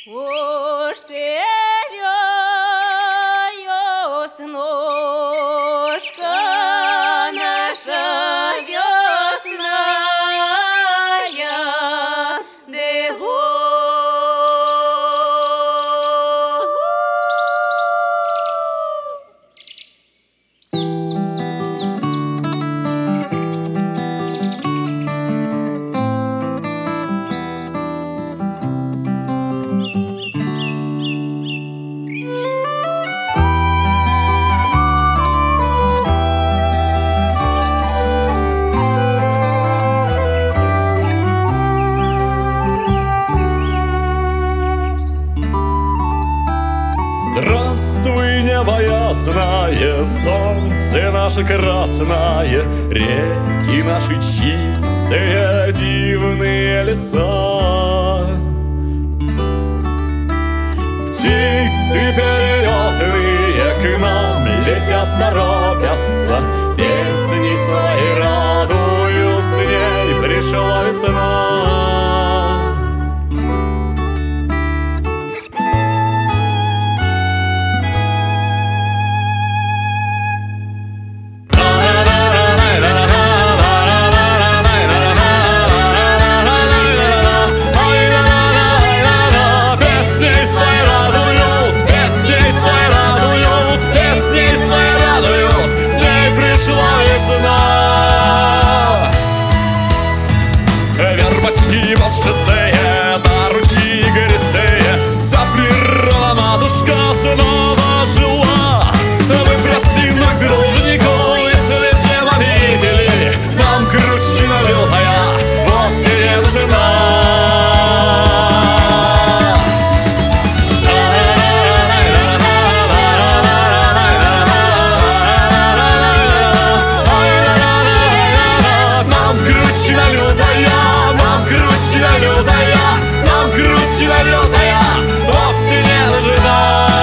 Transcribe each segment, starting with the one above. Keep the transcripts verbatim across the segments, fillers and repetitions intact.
Уж ты веснушка наша весная, дего. Здравствуй, небо ясное, солнце наше красное, реки наши чистые, дивные леса. Птицы перелетные к нам летят, торопятся, песни свои радуют, с ней пришла весна. Вербочки волшебные, да ручьи гористые, вся природа, матушка, снова жила. Мы простим друг дружнику, если чем обидели, нам кручина лютая вовсе не нужна. Нам кручина лютая, кручина лютая, нам кручина лютая вовсе не нужна.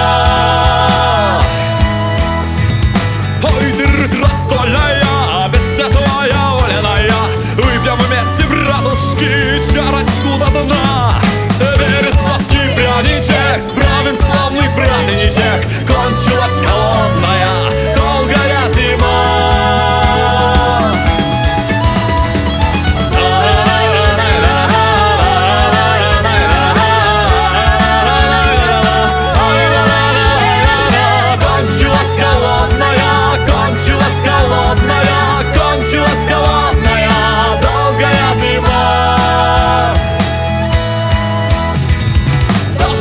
Ой, ты Русь раздольная, бесстатная, воляная, выпьем вместе, братушки, чарочку до дна. Бери сладкий пряничек, справим славный праздничек, кончилась холодная, долгая зима.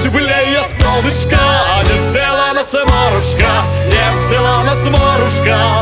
Солнышко, не взяла нас Марушка, не взяла нас Марушка.